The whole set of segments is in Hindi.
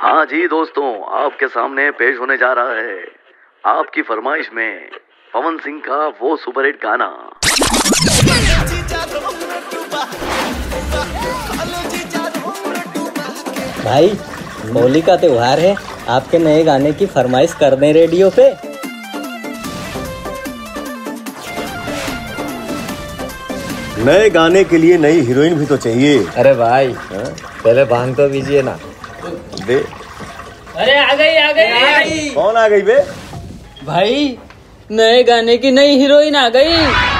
हाँ जी दोस्तों, आपके सामने पेश होने जा रहा है आपकी फरमाइश में पवन सिंह का वो सुपरहिट गाना। भाई होली का त्योहार है, आपके नए गाने की फरमाइश कर दें रेडियो पे। नए गाने के लिए नई हीरोइन भी तो चाहिए। अरे भाई पहले भांग तो बीजिए ना। बे अरे आ गई। कौन आ गई बे? भाई नए गाने की नई हीरोइन आ गई।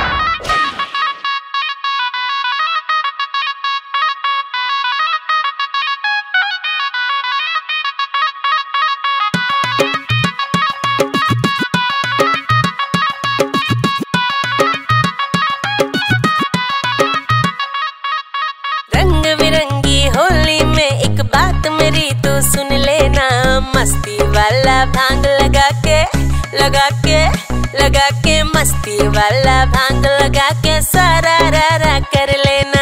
रंग बिरंगी होली में एक बात मेरी तो सुन लेना, मस्ती वाला भांग लगा के मस्ती वाला भांग लगा के सारा रा कर लेना।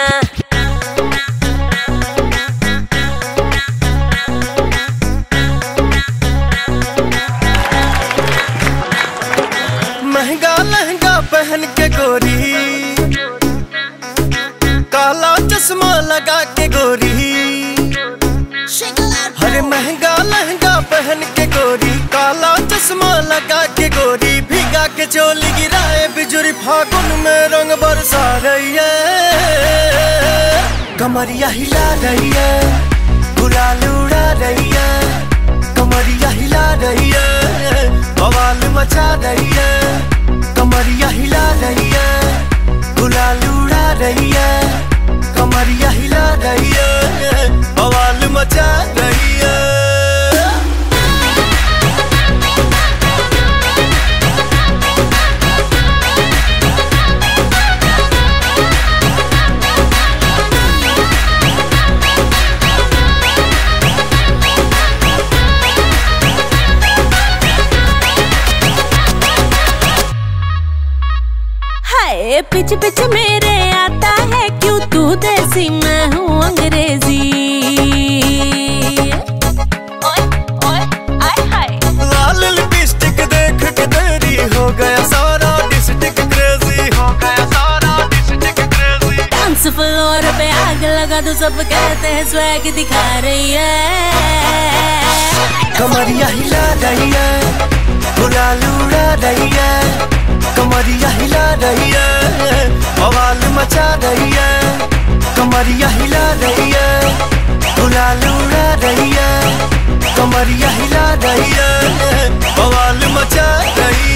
महंगा लहंगा पहन के गोरी, काला चश्मा लगा के गोरी, हरे महंगा लहंगा पहन के गोरी, काला चश्मा लगा के गोरी, भीगा के चोली गिराए बिजुरी, फागुन में रंग बरसा रही है, कमरिया हिला रही है, गुलाल उड़ा रही है, कमरिया हिला रही है, बवाल मचा रही है, कमरिया हिला रही है, गुलाल उड़ा रही है, कमरिया हिला रही है, बवाल मचा रही है। हाय पिच पिच मेरे आता है क्यों तू देसी मैं हूँ अंग्रेजी। लाल लिपस्टिक देख के तेरी हो गया सारा डिस्ट्रिक्ट क्रेजी, हो गया सारा डिस्ट्रिक्ट क्रेजी। डांस फ्लोर पे आग लगा दो, सब कहते हैं स्वैग दिखा रही है, कमरिया हिला रही है, गुलाल उड़ा रही है, कमरिया हिला रही है, बवाल मचा रही है, कमरिया हिला रही है, गुलाल उड़ा रही है, कमरिया हिला रही है, बवाल मचा रही है।